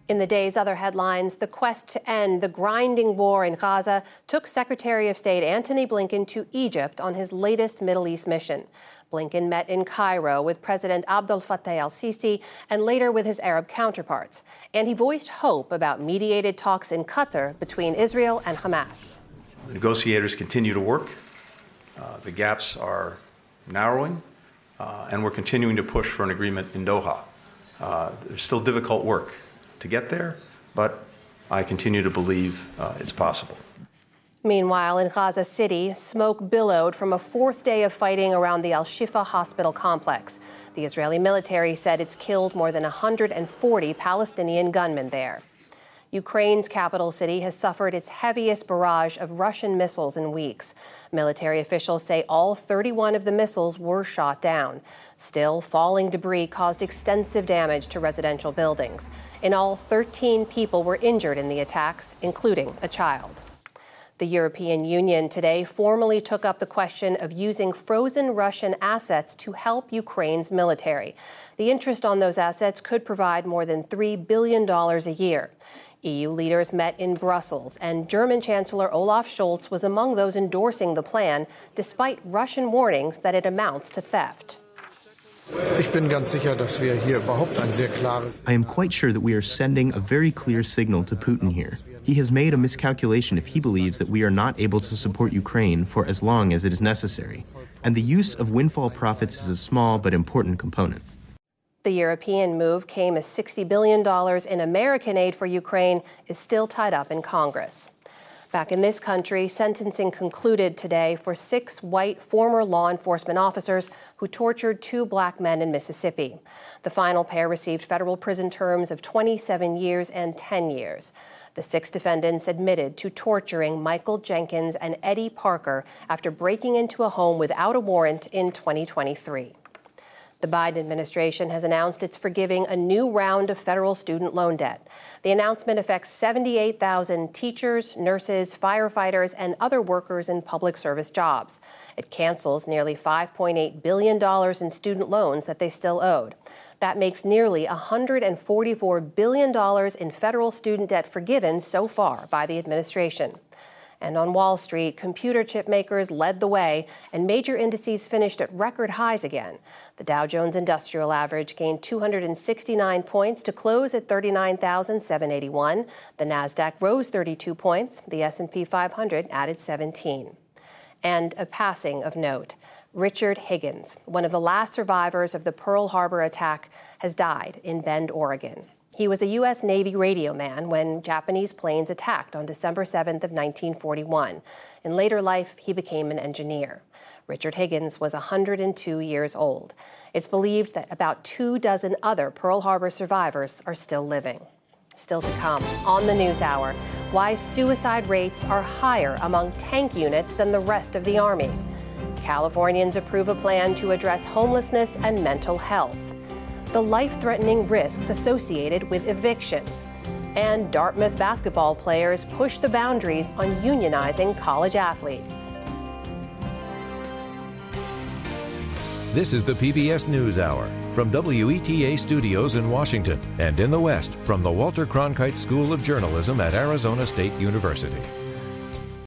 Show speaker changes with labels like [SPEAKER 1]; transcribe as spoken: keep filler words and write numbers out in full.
[SPEAKER 1] In the day's other headlines, the quest to end the grinding war in Gaza took Secretary of State Antony Blinken to Egypt on his latest Middle East mission. Blinken met in Cairo with President Abdel Fattah el-Sisi and later with his Arab counterparts. And he voiced hope about mediated talks in Qatar between Israel and Hamas.
[SPEAKER 2] The negotiators continue to work. Uh, the gaps are narrowing, uh, and we're continuing to push for an agreement in Doha. Uh, there's still difficult work to get there, but I continue to believe uh, it's possible.
[SPEAKER 1] Meanwhile, in Gaza City, smoke billowed from a fourth day of fighting around the Al-Shifa hospital complex. The Israeli military said it's killed more than one hundred forty Palestinian gunmen there. Ukraine's capital city has suffered its heaviest barrage of Russian missiles in weeks. Military officials say all thirty-one of the missiles were shot down. Still, falling debris caused extensive damage to residential buildings. In all, thirteen people were injured in the attacks, including a child. The European Union today formally took up the question of using frozen Russian assets to help Ukraine's military. The interest on those assets could provide more than three billion dollars a year. E U leaders met in Brussels, and German Chancellor Olaf Scholz was among those endorsing the plan, despite Russian warnings that it amounts to theft.
[SPEAKER 3] I
[SPEAKER 4] am quite sure that we are sending a very clear signal to Putin here. He has made a miscalculation if he believes that we are not able to support Ukraine for as long as it is necessary. And the use of windfall profits is a small but important component.
[SPEAKER 1] The European move came as sixty billion dollars in American aid for Ukraine is still tied up in Congress. Back in this country, sentencing concluded today for six white former law enforcement officers who tortured two black men in Mississippi. The final pair received federal prison terms of twenty-seven years and ten years. The six defendants admitted to torturing Michael Jenkins and Eddie Parker after breaking into a home without a warrant in twenty twenty-three. The Biden administration has announced it's forgiving a new round of federal student loan debt. The announcement affects seventy-eight thousand teachers, nurses, firefighters, and other workers in public service jobs. It cancels nearly five point eight billion dollars in student loans that they still owed. That makes nearly one hundred forty-four billion dollars in federal student debt forgiven so far by the administration. And on Wall Street, computer chip makers led the way, and major indices finished at record highs again. The Dow Jones Industrial Average gained two hundred sixty-nine points to close at thirty-nine thousand seven hundred eighty-one. The Nasdaq rose thirty-two points. The S and P five hundred added seventeen. And a passing of note. Richard Higgins, one of the last survivors of the Pearl Harbor attack, has died in Bend, Oregon. He was a U S Navy radio man when Japanese planes attacked on December seventh of nineteen forty-one. In later life, he became an engineer. Richard Higgins was one hundred two years old. It's believed that about two dozen other Pearl Harbor survivors are still living. Still to come on the NewsHour, why suicide rates are higher among tank units than the rest of the Army. Californians approve a plan to address homelessness and mental health. The life-threatening risks associated with eviction. And Dartmouth basketball players push the boundaries on unionizing college athletes.
[SPEAKER 5] This is the P B S NewsHour from W E T A Studios in Washington and in the West from the Walter Cronkite School of Journalism at Arizona State University.